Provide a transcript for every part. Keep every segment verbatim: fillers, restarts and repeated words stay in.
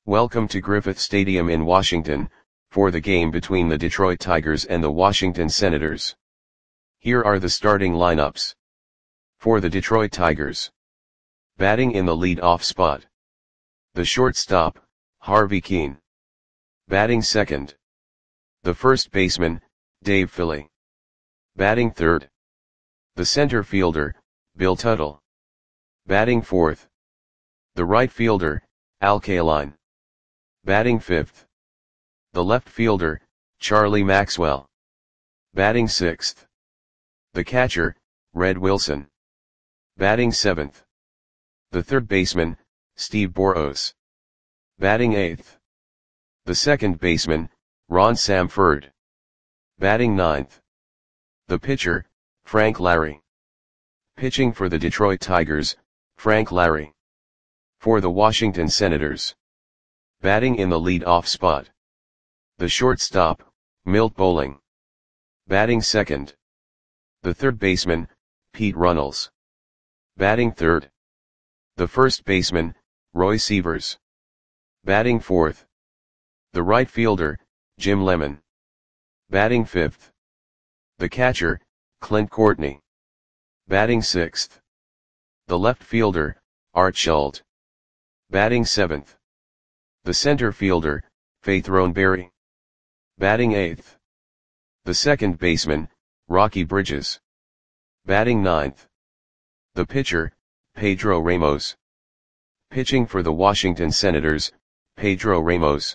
Welcome to Griffith Stadium in Washington, for the game between the Detroit Tigers and the Washington Senators. Here are the starting lineups. For the Detroit Tigers. Batting in the lead-off spot. The shortstop, Harvey Kuenn. Batting second. The first baseman, Dave Philly. Batting third. The center fielder, Bill Tuttle. Batting fourth. The right fielder, Al Kaline. Batting fifth. The left fielder, Charlie Maxwell. Batting sixth. The catcher, Red Wilson. Batting seventh. The third baseman, Steve Boros. Batting eighth. The second baseman, Ron Samford. Batting ninth. The pitcher, Frank Lary. Pitching for the Detroit Tigers, Frank Lary. For the Washington Senators. Batting in the lead-off spot. The shortstop, Milt Bowling. Batting second. The third baseman, Pete Runnels. Batting third. The first baseman, Roy Sievers. Batting fourth. The right fielder, Jim Lemon. Batting fifth. The catcher, Clint Courtney. Batting sixth. The left fielder, Art Schultz. Batting seventh. The center fielder, Faith Roneberry. Batting eighth. The second baseman, Rocky Bridges. Batting ninth. The pitcher, Pedro Ramos. Pitching for the Washington Senators, Pedro Ramos.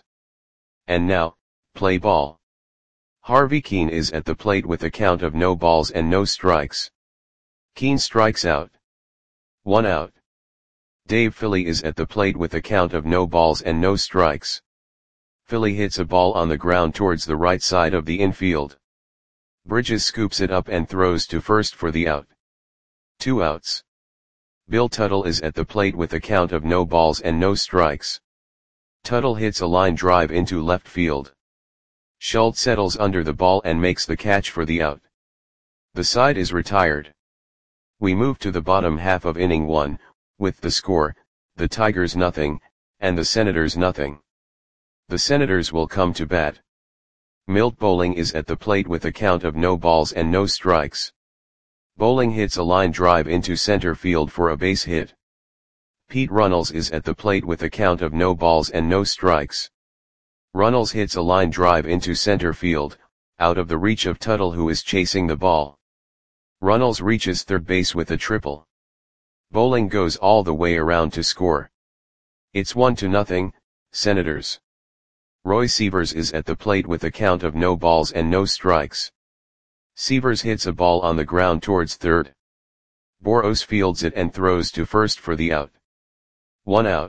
And now, play ball. Harvey Kuenn is at the plate with a count of no balls and no strikes. Kuenn strikes out. One out. Dave Philly is at the plate with a count of no balls and no strikes. Philly hits a ball on the ground towards the right side of the infield. Bridges scoops it up and throws to first for the out. Two outs. Bill Tuttle is at the plate with a count of no balls and no strikes. Tuttle hits a line drive into left field. Schultz settles under the ball and makes the catch for the out. The side is retired. We move to the bottom half of inning one, with the score, the Tigers nothing, and the Senators nothing. The Senators will come to bat. Milt Bowling is at the plate with a count of no balls and no strikes. Bowling hits a line drive into center field for a base hit. Pete Runnels is at the plate with a count of no balls and no strikes. Runnels hits a line drive into center field, out of the reach of Tuttle who is chasing the ball. Runnels reaches third base with a triple. Bowling goes all the way around to score. It's one to nothing, Senators. Roy Sievers is at the plate with a count of no balls and no strikes. Sievers hits a ball on the ground towards third. Boros fields it and throws to first for the out. One out.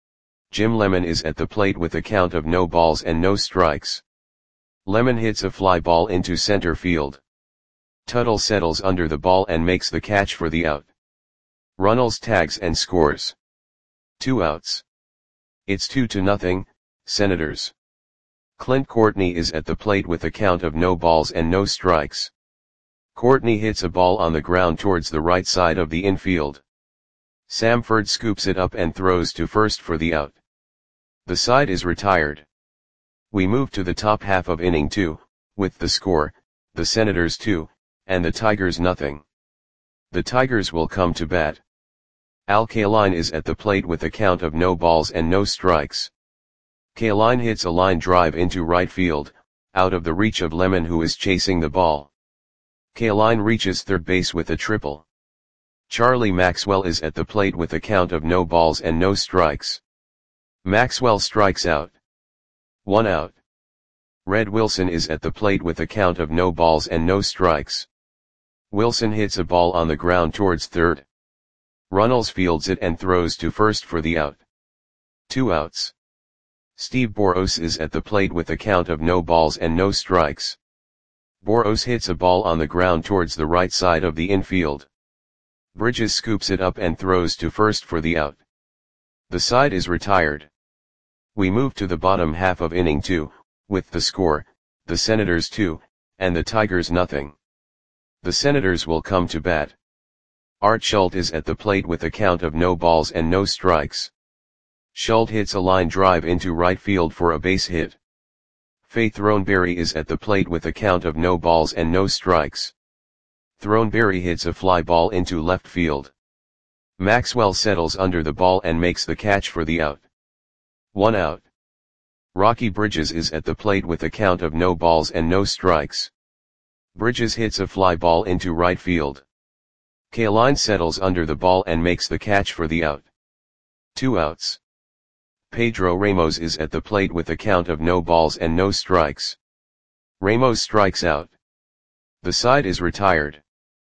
Jim Lemon is at the plate with a count of no balls and no strikes. Lemon hits a fly ball into center field. Tuttle settles under the ball and makes the catch for the out. Runnels tags and scores. Two outs. It's two to nothing, Senators. Clint Courtney is at the plate with a count of no balls and no strikes. Courtney hits a ball on the ground towards the right side of the infield. Samford scoops it up and throws to first for the out. The side is retired. We move to the top half of inning two, with the score, the Senators two, and the Tigers nothing. The Tigers will come to bat. Al Kaline is at the plate with a count of no balls and no strikes. Kaline hits a line drive into right field, out of the reach of Lemon who is chasing the ball. Kaline reaches third base with a triple. Charlie Maxwell is at the plate with a count of no balls and no strikes. Maxwell strikes out. One out. Red Wilson is at the plate with a count of no balls and no strikes. Wilson hits a ball on the ground towards third. Runnels fields it and throws to first for the out. Two outs. Steve Boros is at the plate with a count of no balls and no strikes. Boros hits a ball on the ground towards the right side of the infield. Bridges scoops it up and throws to first for the out. The side is retired. We move to the bottom half of inning two, with the score, the Senators two, and the Tigers nothing. The Senators will come to bat. Art Schultz is at the plate with a count of no balls and no strikes. Schuldt hits a line drive into right field for a base hit. Faye Throneberry is at the plate with a count of no balls and no strikes. Throneberry hits a fly ball into left field. Maxwell settles under the ball and makes the catch for the out. One out. Rocky Bridges is at the plate with a count of no balls and no strikes. Bridges hits a fly ball into right field. Kaline settles under the ball and makes the catch for the out. Two outs. Pedro Ramos is at the plate with a count of no balls and no strikes. Ramos strikes out. The side is retired.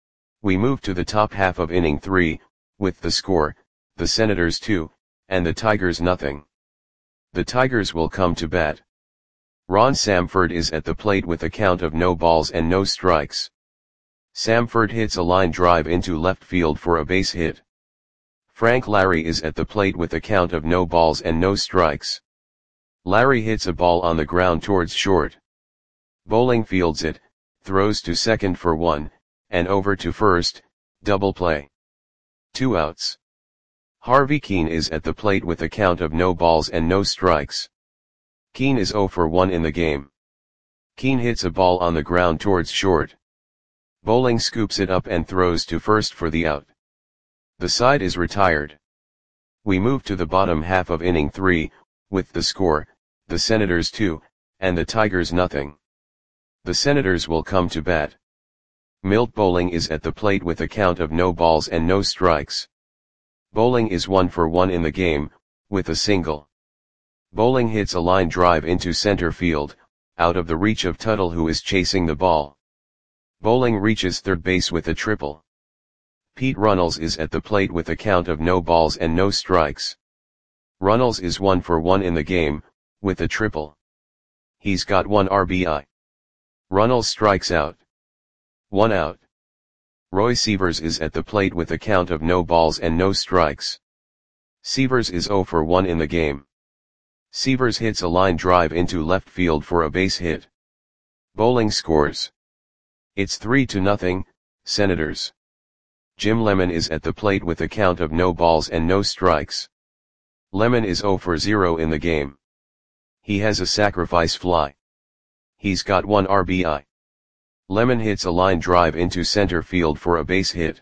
We move to the top half of inning three, with the score, the Senators two, and the Tigers nothing. The Tigers will come to bat. Ron Samford is at the plate with a count of no balls and no strikes. Samford hits a line drive into left field for a base hit. Frank Larry is at the plate with a count of no balls and no strikes. Larry hits a ball on the ground towards short. Bowling fields it, throws to second for one, and over to first, double play. Two outs. Harvey Keene is at the plate with a count of no balls and no strikes. Keene is oh for one in the game. Keene hits a ball on the ground towards short. Bowling scoops it up and throws to first for the out. The side is retired. We move to the bottom half of inning three, with the score, the Senators two, and the Tigers nothing. The Senators will come to bat. Milt Bowling is at the plate with a count of no balls and no strikes. Bowling is one for one in the game, with a single. Bowling hits a line drive into center field, out of the reach of Tuttle who is chasing the ball. Bowling reaches third base with a triple. Pete Runnels is at the plate with a count of no balls and no strikes. Runnels is one for one in the game, with a triple. He's got one R B I. Runnels strikes out. One out. Roy Sievers is at the plate with a count of no balls and no strikes. Sievers is oh for one in the game. Sievers hits a line drive into left field for a base hit. Bowling scores. It's three to nothing, Senators. Jim Lemon is at the plate with a count of no balls and no strikes. Lemon is oh for zero in the game. He has a sacrifice fly. He's got one R B I. Lemon hits a line drive into center field for a base hit.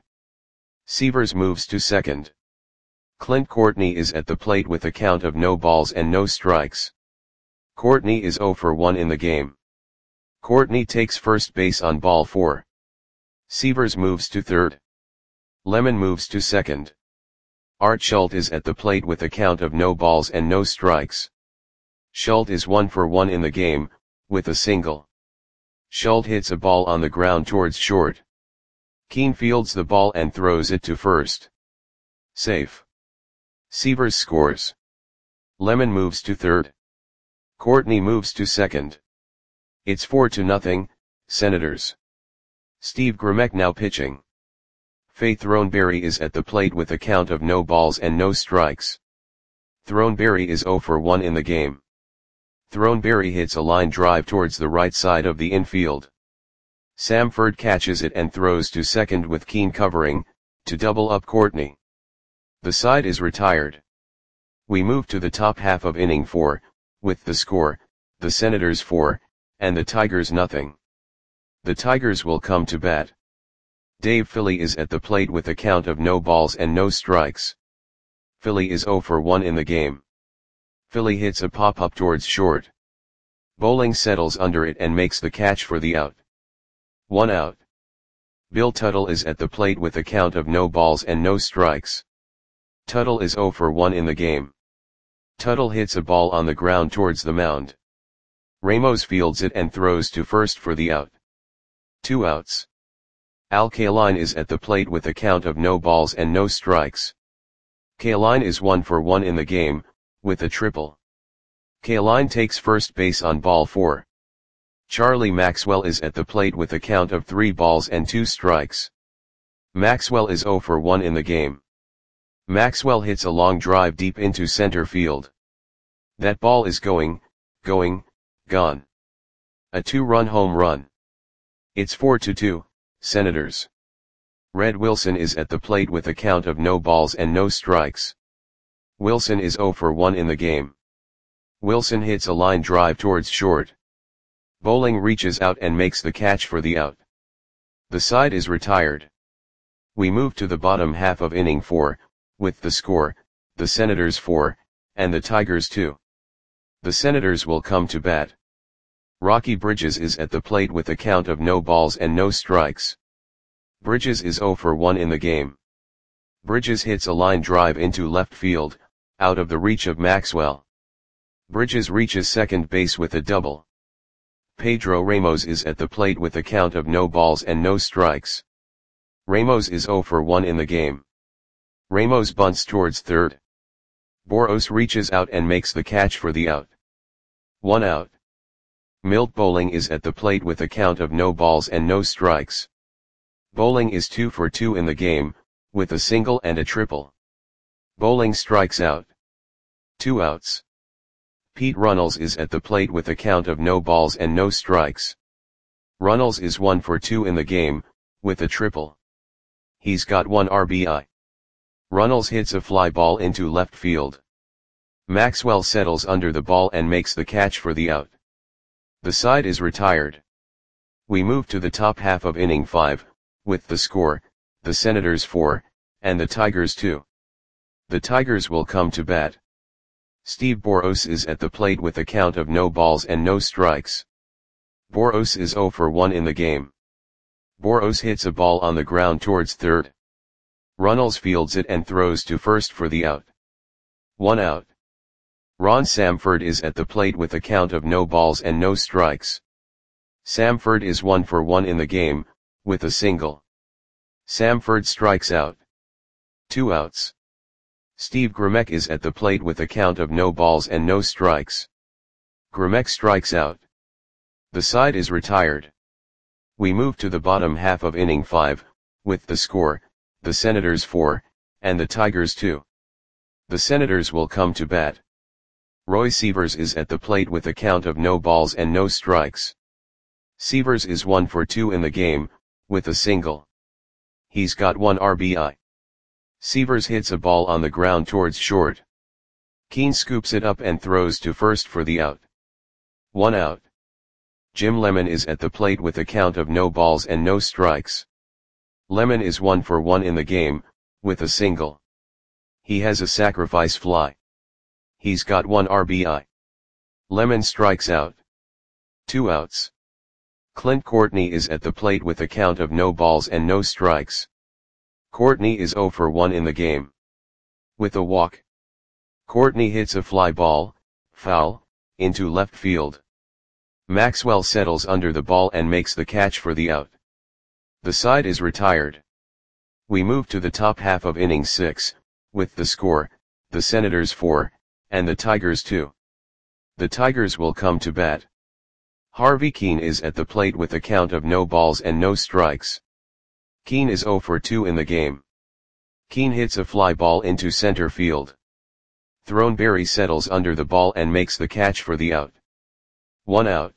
Sievers moves to second. Clint Courtney is at the plate with a count of no balls and no strikes. Courtney is oh for one in the game. Courtney takes first base on ball four. Sievers moves to third. Lemon moves to second. Art Schuldt is at the plate with a count of no balls and no strikes. Schuldt is one for one in the game, with a single. Schuldt hits a ball on the ground towards short. Keene fields the ball and throws it to first. Safe. Sievers scores. Lemon moves to third. Courtney moves to second. It's four to nothing, Senators. Steve Grimek now pitching. Faye Throneberry is at the plate with a count of no balls and no strikes. Throneberry is oh for one in the game. Throneberry hits a line drive towards the right side of the infield. Samford catches it and throws to second with Keene covering, to double up Courtney. The side is retired. We move to the top half of inning four, with the score, the Senators four, and the Tigers nothing. The Tigers will come to bat. Dave Philly is at the plate with a count of no balls and no strikes. Philly is oh for one in the game. Philly hits a pop-up towards short. Bowling settles under it and makes the catch for the out. One out. Bill Tuttle is at the plate with a count of no balls and no strikes. Tuttle is oh for one in the game. Tuttle hits a ball on the ground towards the mound. Ramos fields it and throws to first for the out. Two outs. Al Kaline is at the plate with a count of no balls and no strikes. Kaline is one for one in the game, with a triple. Kaline takes first base on ball four. Charlie Maxwell is at the plate with a count of three balls and two strikes. Maxwell is oh for one in the game. Maxwell hits a long drive deep into center field. That ball is going, going, gone. A two-run home run. It's four to two, Senators. Red Wilson is at the plate with a count of no balls and no strikes. Wilson is zero for one in the game. Wilson hits a line drive towards short. Bowling reaches out and makes the catch for the out. The side is retired. We move to the bottom half of inning four, with the score, the Senators four, and the Tigers two. The Senators will come to bat. Rocky Bridges is at the plate with a count of no balls and no strikes. Bridges is zero for one in the game. Bridges hits a line drive into left field, out of the reach of Maxwell. Bridges reaches second base with a double. Pedro Ramos is at the plate with a count of no balls and no strikes. Ramos is zero for one in the game. Ramos bunts towards third. Boros reaches out and makes the catch for the out. One out. Milt Bowling is at the plate with a count of no balls and no strikes. Bowling is two for two in the game, with a single and a triple. Bowling strikes out. Two outs. Pete Runnels is at the plate with a count of no balls and no strikes. Runnels is one for two in the game, with a triple. He's got one R B I. Runnels hits a fly ball into left field. Maxwell settles under the ball and makes the catch for the out. The side is retired. We move to the top half of inning five, with the score, the Senators four, and the Tigers two. The Tigers will come to bat. Steve Boros is at the plate with a count of no balls and no strikes. Boros is zero for one in the game. Boros hits a ball on the ground towards third. Runnels fields it and throws to first for the out. One out. Ron Samford is at the plate with a count of no balls and no strikes. Samford is one for one in the game, with a single. Samford strikes out. Two outs. Steve Grimek is at the plate with a count of no balls and no strikes. Grimek strikes out. The side is retired. We move to the bottom half of inning five, with the score, the Senators four, and the Tigers two. The Senators will come to bat. Roy Sievers is at the plate with a count of no balls and no strikes. Sievers is one for two in the game, with a single. He's got one R B I. Sievers hits a ball on the ground towards short. Keane scoops it up and throws to first for the out. One out. Jim Lemon is at the plate with a count of no balls and no strikes. Lemon is one for one in the game, with a single. He has a sacrifice fly. He's got one R B I. Lemon strikes out. Two outs. Clint Courtney is at the plate with a count of no balls and no strikes. Courtney is zero for one in the game. With a walk. Courtney hits a fly ball, foul, into left field. Maxwell settles under the ball and makes the catch for the out. The side is retired. We move to the top half of inning six, with the score, the Senators four, and the Tigers two. The Tigers will come to bat. Harvey Keane is at the plate with a count of no balls and no strikes. Keane is zero for two in the game. Keane hits a fly ball into center field. Throneberry settles under the ball and makes the catch for the out. One out.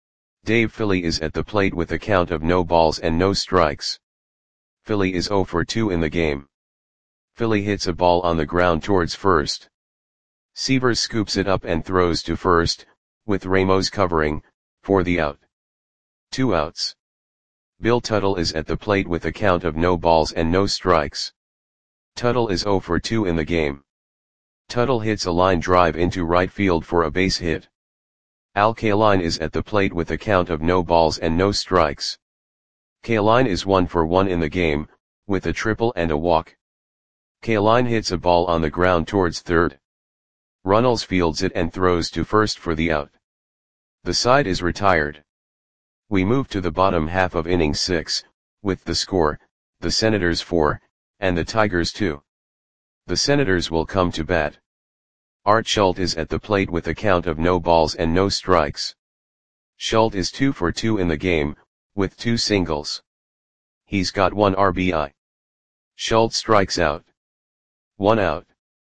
Dave Philly is at the plate with a count of no balls and no strikes. Philly is zero for two in the game. Philly hits a ball on the ground towards first. Sievers scoops it up and throws to first, with Ramos covering, for the out. Two outs. Bill Tuttle is at the plate with a count of no balls and no strikes. Tuttle is zero for two in the game. Tuttle hits a line drive into right field for a base hit. Al Kaline is at the plate with a count of no balls and no strikes. Kaline is one for one in the game, with a triple and a walk. Kaline hits a ball on the ground towards third. Runnels fields it and throws to first for the out. The side is retired. We move to the bottom half of inning six, with the score, the Senators four, and the Tigers two. The Senators will come to bat. Art Schultz is at the plate with a count of no balls and no strikes. Schultz is two for two in the game, with two singles. He's got one R B I. Schultz strikes out. One out.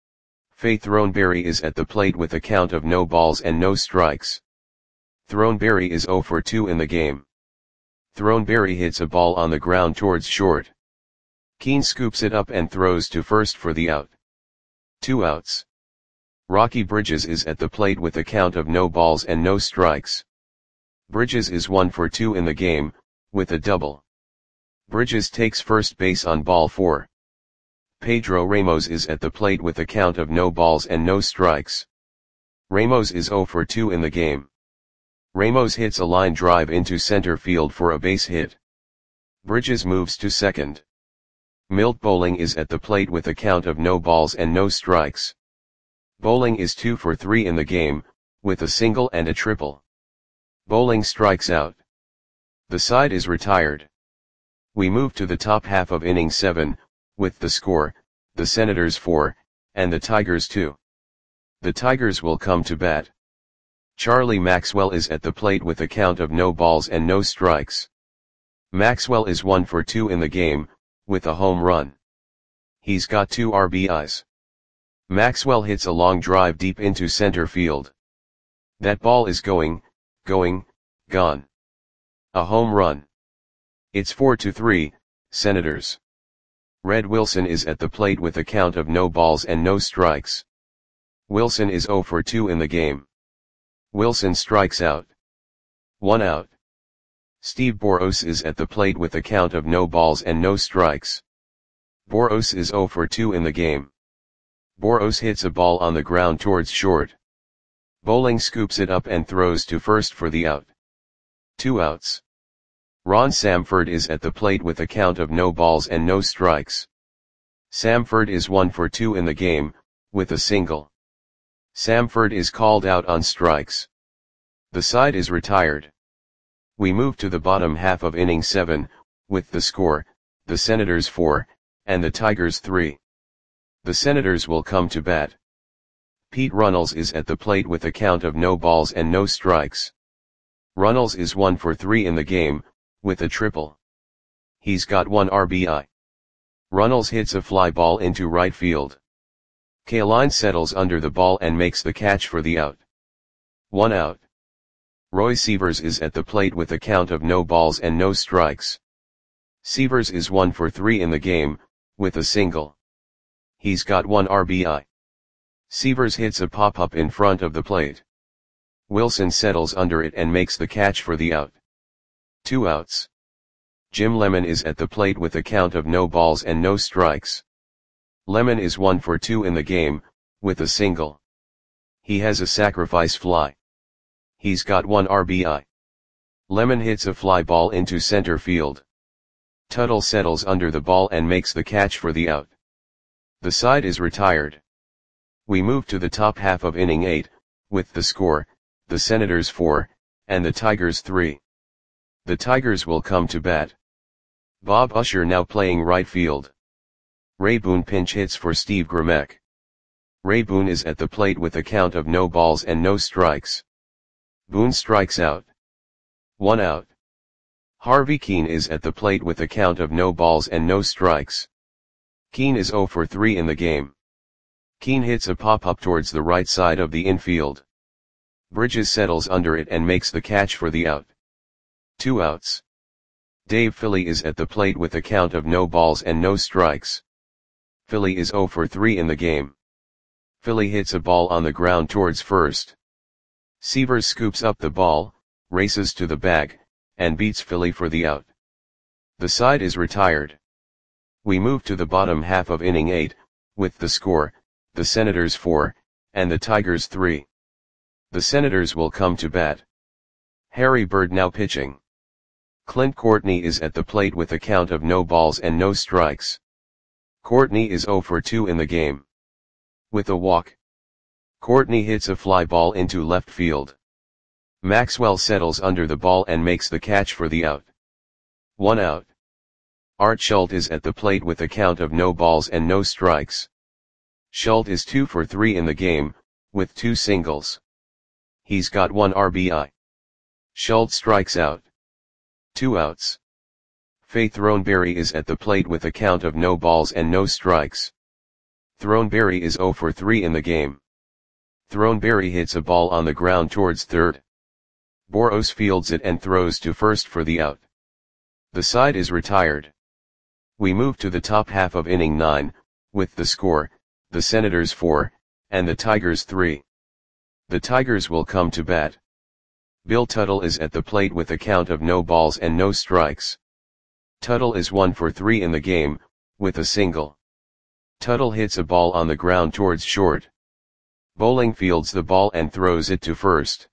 Faith Throneberry is at the plate with a count of no balls and no strikes. Throneberry is zero for two in the game. Throneberry hits a ball on the ground towards short. Keane scoops it up and throws to first for the out. Two outs. Rocky Bridges is at the plate with a count of no balls and no strikes. Bridges is one for two in the game, with a double. Bridges takes first base on ball four. Pedro Ramos is at the plate with a count of no balls and no strikes. Ramos is zero for two in the game. Ramos hits a line drive into center field for a base hit. Bridges moves to second. Milt Bowling is at the plate with a count of no balls and no strikes. Bowling is two for three in the game, with a single and a triple. Bowling strikes out. The side is retired. We move to the top half of inning seven, with the score, the Senators four, and the Tigers two. The Tigers will come to bat. Charlie Maxwell is at the plate with a count of no balls and no strikes. Maxwell is one for two in the game, with a home run. He's got two R B Is. Maxwell hits a long drive deep into center field. That ball is going, going, gone. A home run. It's four to three, Senators. Red Wilson is at the plate with a count of no balls and no strikes. Wilson is zero for two in the game. Wilson strikes out. One out. Steve Boros is at the plate with a count of no balls and no strikes. Boros is zero for two in the game. Boros hits a ball on the ground towards short. Bowling scoops it up and throws to first for the out. Two outs. Ron Samford is at the plate with a count of no balls and no strikes. Samford is one for two in the game, with a single. Samford is called out on strikes. The side is retired. We move to the bottom half of inning seven, with the score, the Senators four, and the Tigers three. The Senators will come to bat. Pete Runnels is at the plate with a count of no balls and no strikes. Runnels is one for three in the game, with a triple. He's got one R B I. Runnels hits a fly ball into right field. Kaline settles under the ball and makes the catch for the out. One out. Roy Sievers is at the plate with a count of no balls and no strikes. Sievers is one for three in the game, with a single. He's got one R B I. Sievers hits a pop-up in front of the plate. Wilson settles under it and makes the catch for the out. Two outs. Jim Lemon is at the plate with a count of no balls and no strikes. Lemon is one for two in the game, with a single. He has a sacrifice fly. He's got one R B I. Lemon hits a fly ball into center field. Tuttle settles under the ball and makes the catch for the out. The side is retired. We move to the top half of inning eight, with the score, the Senators four, and the Tigers three. The Tigers will come to bat. Bob Usher now playing right field. Ray Boone pinch hits for Steve Grimek. Ray Boone is at the plate with a count of no balls and no strikes. Boone strikes out. One out. Harvey Keene is at the plate with a count of no balls and no strikes. Keene is zero for three in the game. Keene hits a pop-up towards the right side of the infield. Bridges settles under it and makes the catch for the out. Two outs. Dave Philly is at the plate with a count of no balls and no strikes. Philly is zero for three in the game. Philly hits a ball on the ground towards first. Sievers scoops up the ball, races to the bag, and beats Philly for the out. The side is retired. We move to the bottom half of inning eight, with the score, the Senators four, and the Tigers three. The Senators will come to bat. Harry Bird now pitching. Clint Courtney is at the plate with a count of no balls and no strikes. Courtney is zero for two in the game. With a walk. Courtney hits a fly ball into left field. Maxwell settles under the ball and makes the catch for the out. One out. Art Schultz is at the plate with a count of no balls and no strikes. Schultz is two for three in the game, with two singles. He's got one R B I. Schultz strikes out. Two outs. Faye Throneberry is at the plate with a count of no balls and no strikes. Throneberry is zero for three in the game. Throneberry hits a ball on the ground towards third. Boros fields it and throws to first for the out. The side is retired. We move to the top half of inning nine, with the score, the Senators four, and the Tigers three. The Tigers will come to bat. Bill Tuttle is at the plate with a count of no balls and no strikes. Tuttle is one for three in the game, with a single. Tuttle hits a ball on the ground towards short. Bowling fields the ball and throws it to first.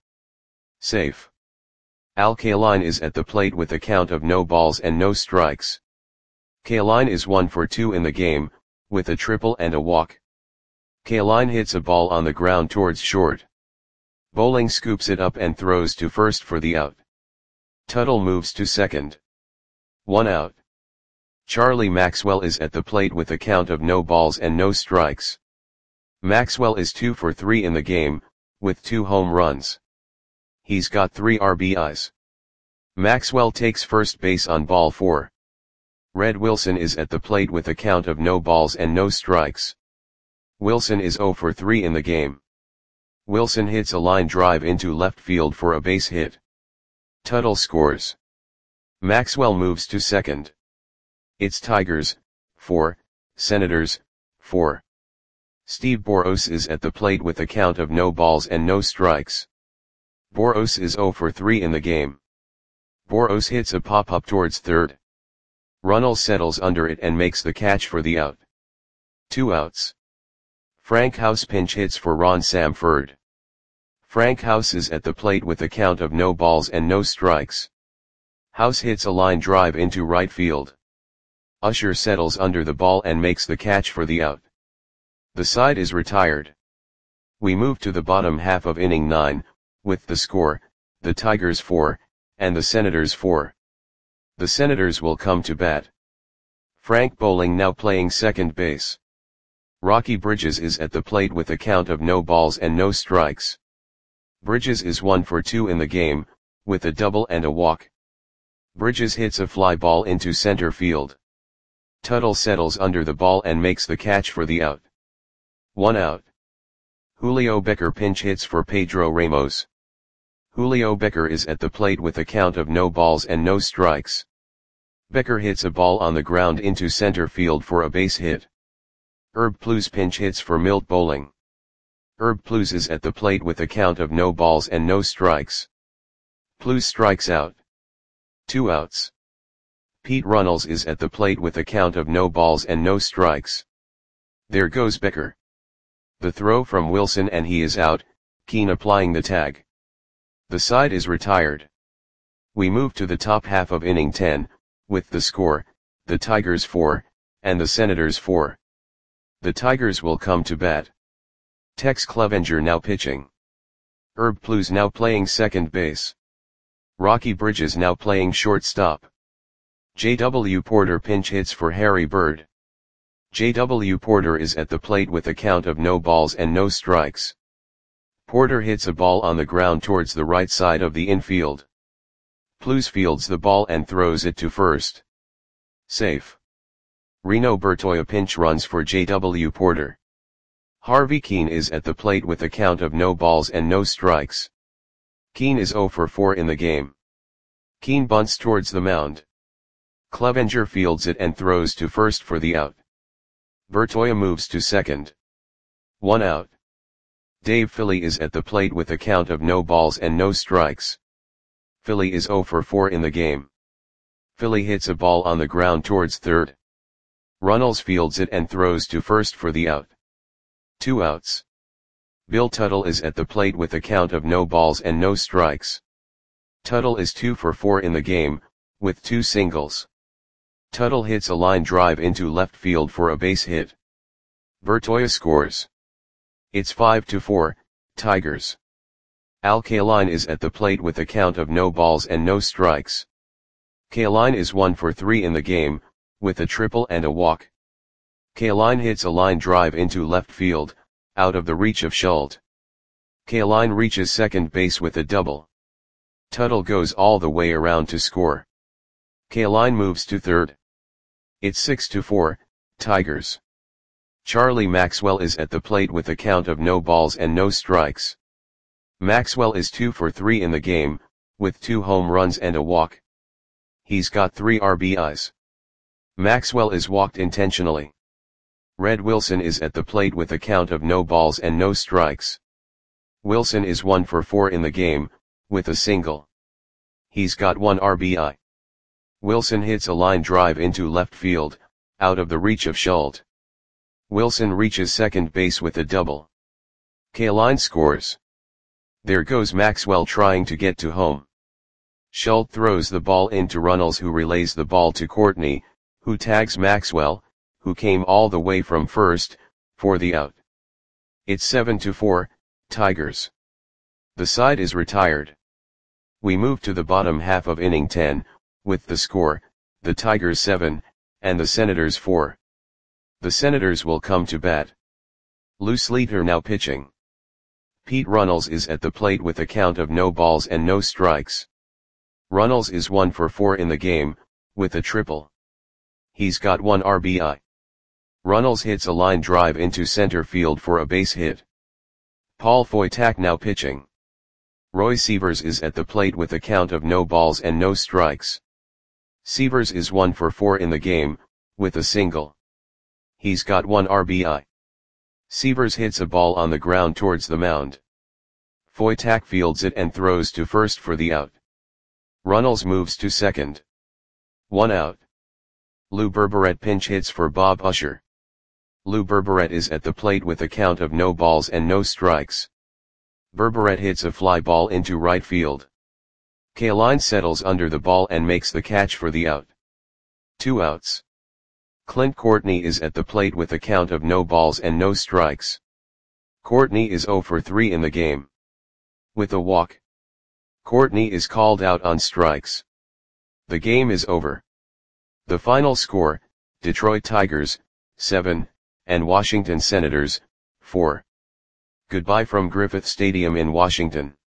Safe. Al Kaline is at the plate with a count of no balls and no strikes. Kaline is one for two in the game, with a triple and a walk. Kaline hits a ball on the ground towards short. Bowling scoops it up and throws to first for the out. Tuttle moves to second. One out. Charlie Maxwell is at the plate with a count of no balls and no strikes. Maxwell is two for three in the game, with two home runs. He's got three R B Is. Maxwell takes first base on ball four. Red Wilson is at the plate with a count of no balls and no strikes. Wilson is zero for three in the game. Wilson hits a line drive into left field for a base hit. Tuttle scores. Maxwell moves to second. It's Tigers, four, Senators, four. Steve Boros is at the plate with a count of no balls and no strikes. Boros is zero for three in the game. Boros hits a pop-up towards third. Runnels settles under it and makes the catch for the out. Two outs. Frank House pinch hits for Ron Samford. Frank House is at the plate with a count of no balls and no strikes. House hits a line drive into right field. Usher settles under the ball and makes the catch for the out. The side is retired. We move to the bottom half of inning nine, with the score, the Tigers four, and the Senators four. The Senators will come to bat. Frank Bowling now playing second base. Rocky Bridges is at the plate with a count of no balls and no strikes. Bridges is one for two in the game, with a double and a walk. Bridges hits a fly ball into center field. Tuttle settles under the ball and makes the catch for the out. One out. Julio Becker pinch hits for Pedro Ramos. Julio Becker is at the plate with a count of no balls and no strikes. Becker hits a ball on the ground into center field for a base hit. Herb Plews pinch hits for Milt Bowling. Herb Plews is at the plate with a count of no balls and no strikes. Plews strikes out. Two outs. Pete Runnels is at the plate with a count of no balls and no strikes. There goes Becker. The throw from Wilson and he is out, Keane applying the tag. The side is retired. We move to the top half of inning ten, with the score, the Tigers four, and the Senators four. The Tigers will come to bat. Tex Clevenger now pitching. Herb Plews now playing second base. Rocky Bridges now playing shortstop. J W Porter pinch hits for Harry Bird. J W Porter is at the plate with a count of no balls and no strikes. Porter hits a ball on the ground towards the right side of the infield. Plews fields the ball and throws it to first. Safe. Reno Bertoia pinch runs for J W Porter. Harvey Keane is at the plate with a count of no balls and no strikes. Keane is zero for four in the game. Keane bunts towards the mound. Clevenger fields it and throws to first for the out. Bertoia moves to second. One out. Dave Philly is at the plate with a count of no balls and no strikes. Philly is zero for four in the game. Philly hits a ball on the ground towards third. Runnels fields it and throws to first for the out. Two outs. Bill Tuttle is at the plate with a count of no balls and no strikes. Tuttle is two for four in the game, with two singles. Tuttle hits a line drive into left field for a base hit. Bertoia scores. It's five to four, Tigers. Al Kaline is at the plate with a count of no balls and no strikes. Kaline is one for three in the game, with a triple and a walk. Kaline hits a line drive into left field, out of the reach of Schultz. Kaline reaches second base with a double. Tuttle goes all the way around to score. Kaline moves to third. It's six to four, Tigers. Charlie Maxwell is at the plate with a count of no balls and no strikes. Maxwell is two for three in the game, with two home runs and a walk. He's got three R B Is. Maxwell is walked intentionally. Red Wilson is at the plate with a count of no balls and no strikes. Wilson is one for four in the game, with a single. He's got one R B I. Wilson hits a line drive into left field, out of the reach of Schultz. Wilson reaches second base with a double. Kaline scores. There goes Maxwell trying to get to home. Schultz throws the ball into Runnels, who relays the ball to Courtney, who tags Maxwell, who came all the way from first, for the out. It's seven to four, Tigers. The side is retired. We move to the bottom half of inning ten, with the score, the Tigers seven, and the Senators four. The Senators will come to bat. Lou Sleeter now pitching. Pete Runnels is at the plate with a count of no balls and no strikes. Runnels is one for four in the game, with a triple. He's got one R B I. Runnels hits a line drive into center field for a base hit. Paul Foytak now pitching. Roy Sievers is at the plate with a count of no balls and no strikes. Sievers is one for four in the game, with a single. He's got one R B I. Sievers hits a ball on the ground towards the mound. Foytak fields it and throws to first for the out. Runnels moves to second. One out. Lou Berberet pinch hits for Bob Usher. Lou Berberet is at the plate with a count of no balls and no strikes. Berberet hits a fly ball into right field. Kaline settles under the ball and makes the catch for the out. Two outs. Clint Courtney is at the plate with a count of no balls and no strikes. Courtney is zero for three in the game. With a walk. Courtney is called out on strikes. The game is over. The final score, Detroit Tigers, seven, and Washington Senators, four. Goodbye from Griffith Stadium in Washington.